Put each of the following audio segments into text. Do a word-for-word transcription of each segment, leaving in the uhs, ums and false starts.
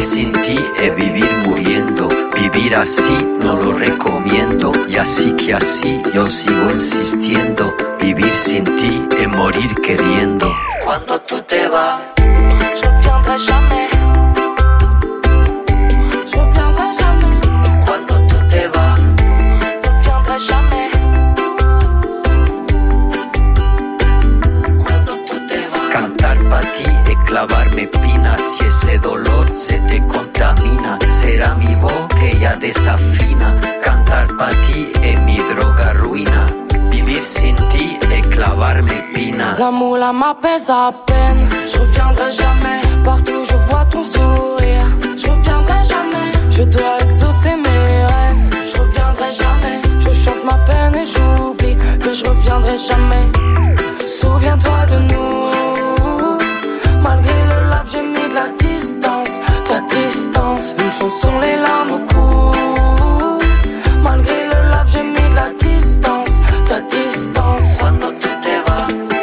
sin ti es vivir muriendo. Vivir así no lo recomiendo. Y así que así yo sigo insistiendo. Vivir sin ti es morir queriendo. Cuando tú te vas, je reviendrai jamais. Je reviendrai jamais. Cuando tú te vas, je reviendrai jamais. Cuando tú te vas. Cantar pa' ti es clavarme espinas. Si ese dolor se te contamina, será mi voz que ya desafina. Cantar pa' ti es mi droga ruina. Vivir sin ti es clavarme espinas. L'amour là m'apaise à peine. Je reviendrai jamais. Partout je vois ton sourire. Je reviendrai jamais. Je dois exaucer mes rêves. Je reviendrai jamais. Je chante ma peine et j'oublie que je reviendrai jamais. Souviens-toi de nous. Malgré le lave, j'ai mis de la distance. Ta distance, une chanson, les larmes au cou. Malgré le lave, j'ai mis de la distance. Ta distance. Cuando tú te vas,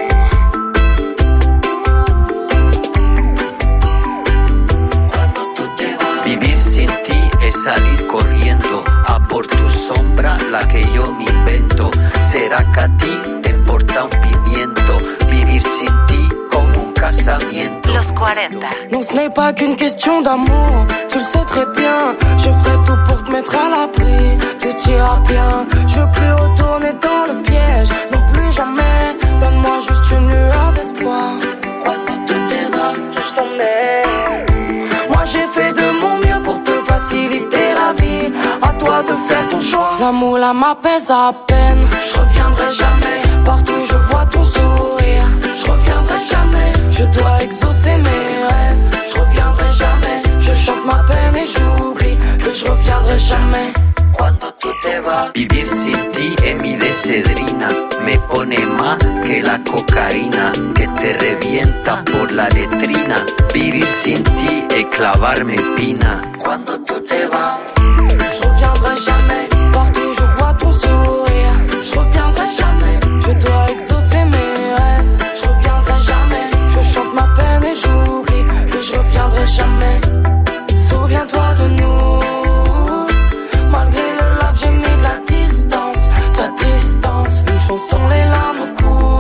cuando tú te vas. Vivir sin ti es salir corriendo a por tu sombra, la que yo me invento. ¿Será que a ti te importa un pimiento? Vivir sin ti como un casamiento. Los cuarenta. Non, ce n'est pas qu'une question d'amour, tu le sais très bien. Je ferai tout pour te mettre à l'abri, tout ira bien. Je veux plus retourner dans le piège, non plus jamais. Donne-moi juste une lueur d'espoir. Cuando tú te vas, Je t'en ai. Moi j'ai fait de mon mieux pour te faciliter la vie. À toi de faire ton choix. L'amour là m'apaise à peine. Je reviendrai jamais. Partout je vois ton sourire. Je reviendrai jamais. Je dois exaucer mes rêves. Je reviendrai jamais. Je chante ma peine et j'oublie que je reviendrai jamais. cuando tú te vas. Vivir sin ti es mi desedrina. Me pone más que la cocaína que te revienta por la letrina. Vivir sin ti es clavarme espina. Cuando tú te vas, je reviendrai jamais. Partout je vois ton sourire. Je reviendrai jamais. Je dois exaucer mes rêves. Je reviendrai jamais. Je chante ma peine et j'oublie que je reviendrai jamais. Souviens-toi de nous. Malgré le lave, j'ai mis de la distance. Ta distance, une chanson, les larmes au cou.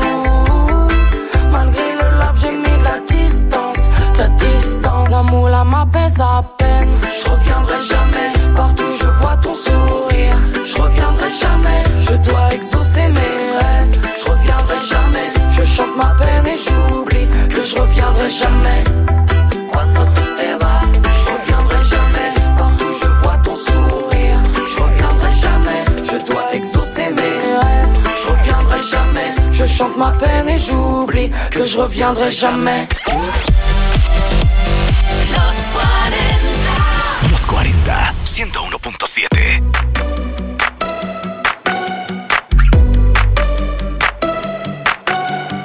Malgré le lave, j'ai mis de la distance. Ta distance, l'amour là m'apaise à peine. Je reviendrai jamais. Partout je vois ton sourire. Je reviendrai jamais. Je dois exaucer mes rêves. Je reviendrai jamais. Je chante ma peine et j'oublie que je reviendrai jamais. cuando tú te vas, Je reviendrai jamais. Partout je vois ton sourire. Je reviendrai jamais. Je dois exaucer mes rêves. Je reviendrai jamais. Je chante ma peine et j'oublie que je reviendrai jamais. Los cuarenta. Los cuarenta, ciento uno punto siete.